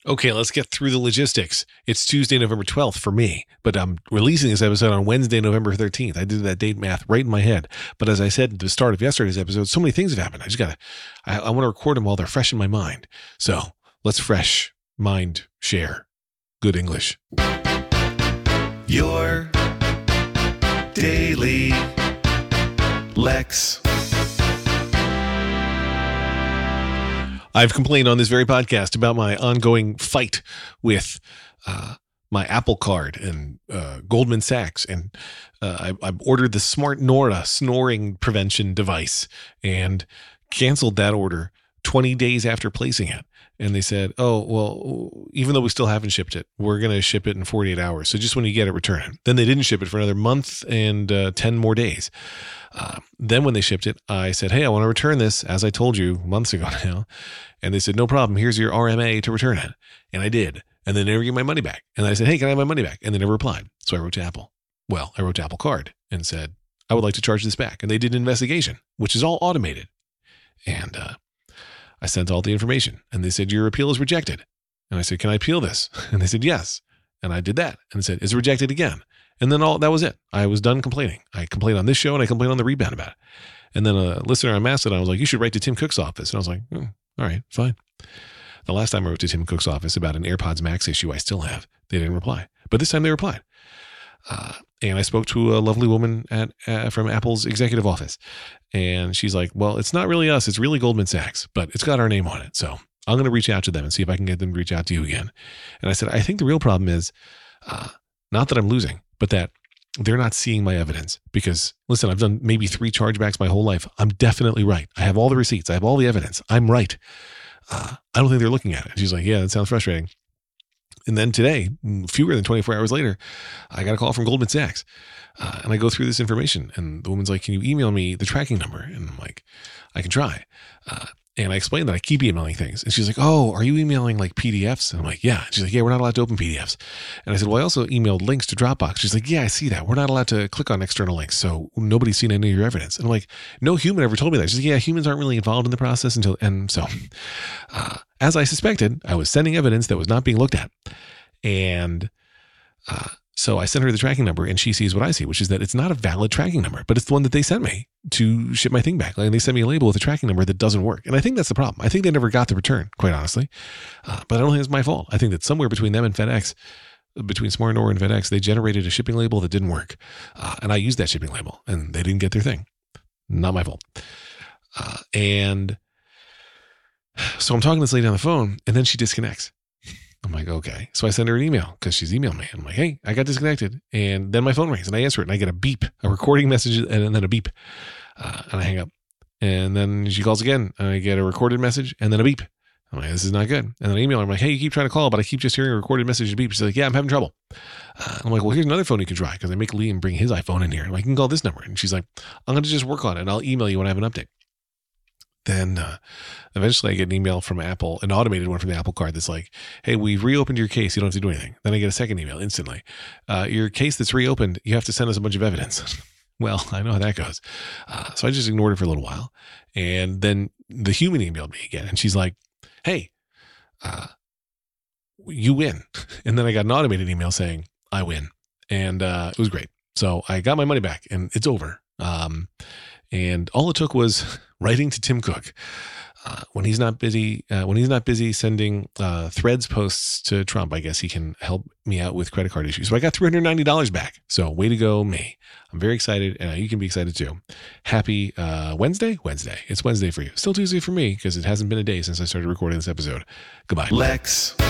Okay, let's get through the logistics. It's Tuesday, November 12th for me, but I'm releasing this episode on Wednesday, November 13th. I did that date math right in my head. But as I said at the start of yesterday's episode, so many things have happened. I want to record them while they're fresh in my mind. So let's fresh mind share. Good English. Your Daily Lex. I've complained on this very podcast about my ongoing fight with my Apple Card and Goldman Sachs. And I've ordered the Smart Nora snoring prevention device and canceled that order 20 days after placing it. And they said, oh, well, even though we still haven't shipped it, we're going to ship it in 48 hours. So just when you get it, return it. Then they didn't ship it for another month and 10 more days. Then when they shipped it, I said, hey, I want to return this, as I told you months ago now. And they said, no problem. Here's your RMA to return it. And I did. And they never gave my money back. And I said, hey, can I have my money back? And they never replied. So I wrote to Apple. Well, I wrote to Apple Card and said, I would like to charge this back. And they did an investigation, which is all automated. And I sent all the information. And they said, your appeal is rejected. And I said, can I appeal this? And they said, yes. And I did that. And it said, it's rejected again. And then that was it. I was done complaining. I complained on this show and I complained on the Rebound about it. And then a listener on Mastodon was like, you should write to Tim Cook's office. And I was like, all right, fine. The last time I wrote to Tim Cook's office about an AirPods Max issue I still have, they didn't reply. But this time they replied. And I spoke to a lovely woman from Apple's executive office. And she's like, well, it's not really us. It's really Goldman Sachs, but it's got our name on it. So I'm going to reach out to them and see if I can get them to reach out to you again. And I said, I think the real problem is not that I'm losing, but that they're not seeing my evidence. Because, listen, I've done maybe 3 chargebacks my whole life. I'm definitely right. I have all the receipts. I have all the evidence. I'm right. I don't think they're looking at it. And she's like, yeah, that sounds frustrating. And then today, fewer than 24 hours later, I got a call from Goldman Sachs. And I go through this information. And the woman's like, can you email me the tracking number? And I'm like, I can try. And I explained that I keep emailing things. And she's like, oh, are you emailing like PDFs? And I'm like, yeah. She's like, yeah, we're not allowed to open PDFs. And I said, well, I also emailed links to Dropbox. She's like, yeah, I see that. We're not allowed to click on external links. So nobody's seen any of your evidence. And I'm like, no human ever told me that. She's like, yeah, humans aren't really involved in the process and so as I suspected, I was sending evidence that was not being looked at. And so I sent her the tracking number and she sees what I see, which is that it's not a valid tracking number, but it's the one that they sent me to ship my thing back. Like, they sent me a label with a tracking number that doesn't work. And I think that's the problem. I think they never got the return, quite honestly. But I don't think it's my fault. I think that somewhere between them and FedEx, between Smart Nora and FedEx, they generated a shipping label that didn't work. And I used that shipping label and they didn't get their thing. Not my fault. And so I'm talking to this lady on the phone and then she disconnects. I'm like, okay. So I send her an email because she's emailed me. I'm like, hey, I got disconnected. And then my phone rings and I answer it and I get a beep, a recording message and then a beep. And I hang up. And then she calls again and I get a recorded message and then a beep. I'm like, this is not good. And then I email her. I'm like, hey, you keep trying to call, but I keep just hearing a recorded message and beep. She's like, yeah, I'm having trouble. I'm like, well, here's another phone you can try because I make Liam bring his iPhone in here. I'm like, you can call this number. And she's like, I'm going to just work on it and I'll email you when I have an update. Then eventually I get an email from Apple, an automated one from the Apple Card that's like, hey, we've reopened your case. You don't have to do anything. Then I get a second email instantly. Your case that's reopened, you have to send us a bunch of evidence. Well, I know how that goes. So I just ignored it for a little while. And then the human emailed me again. And she's like, hey, you win. And then I got an automated email saying, I win. And it was great. So I got my money back and it's over. And all it took was writing to Tim Cook when he's not busy. When he's not busy sending threads posts to Trump, I guess he can help me out with credit card issues. So I got $390 back. So way to go, me! I'm very excited, and you can be excited too. Happy Wednesday. It's Wednesday for you. Still Tuesday for me because it hasn't been a day since I started recording this episode. Goodbye, Lex.